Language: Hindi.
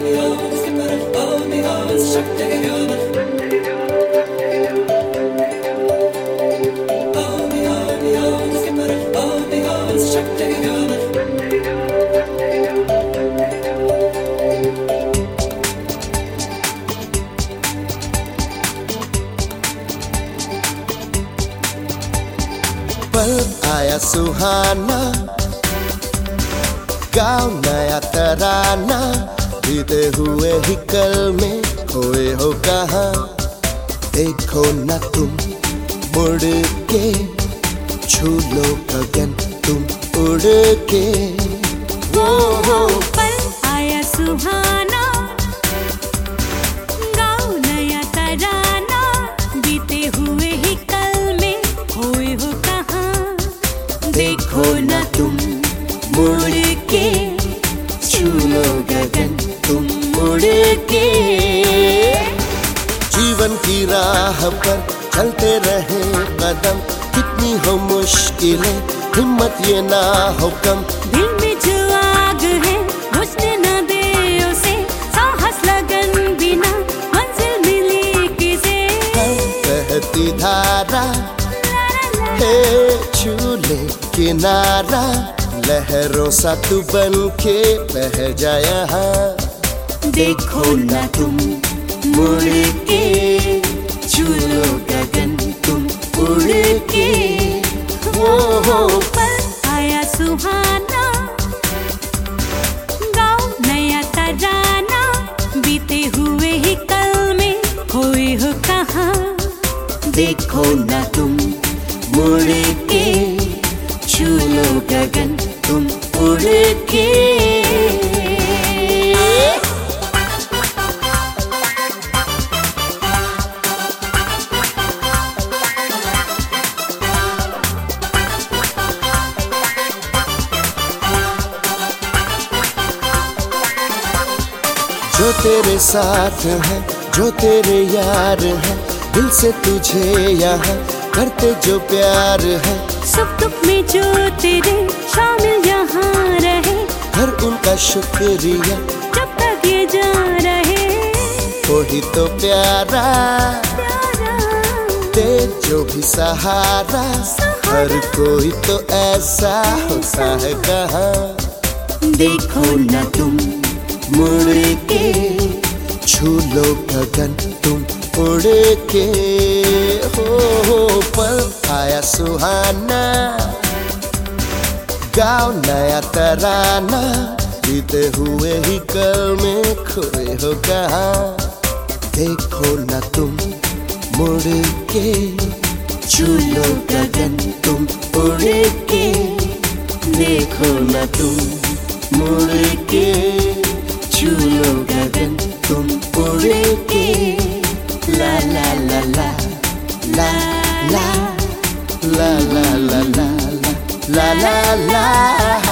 पल आया सुहाना, गाओ नया तराना, बीते हुए ही कल में खोए हो कहाँ। देखो न तुम मुड़ के, छू लो गगन तुम उड़ के। वो पल आया सुहाना, गाओ नया तराना, बीते हुए ही कल में खोए हो कहाँ। देखो न तुम मुड़ के, छू लो गगन तुम उड़ के। जीवन की राह पर चलते रहे कदम, कितनी हो मुश्किलें हिम्मत ये ना हो कम। दिल में जो आग है बुझने न दे उसे, साहस लगन बिना मंजिल मिली किसे। बहती धारा है छू ले किनारा, लहरों सा तू बन के बह जा यहाँ। देखो न तुम मुड़ के, छू लो गगन तुम उड़ के। वो पल आया सुहाना, गाओ नया तराना, बीते हुए ही कल में खोए हो कहाँ। देखो न तुम मुड़ के, छू लो गगन तुम उड़ के। जो तेरे साथ है, जो तेरे यार है, दिल से तुझे यहाँ करते जो प्यार है। सुख दुख में जो तेरे शामिल यहाँ रहे, हर उनका शुक्रिया जब तक ये जा रहे। वही तो प्यारा दे जो भी सहारा, हर कोई तो ऐसा होता है कहाँ। देखो न तुम मुड़ के, छू लो गगन तुम उड़ के। हो पल आया सुहाना, गाओ नया तराना, बीते हुए ही कल में खोए हो कहाँ। देखो न तुम मुड़ के, छू लो गगन तुम उड़ के। देखो न तुम मुड़ के, छू लो गगन तुम उड़ के। ला ला ला ला ला ला ला ला ला ला ला ला ला।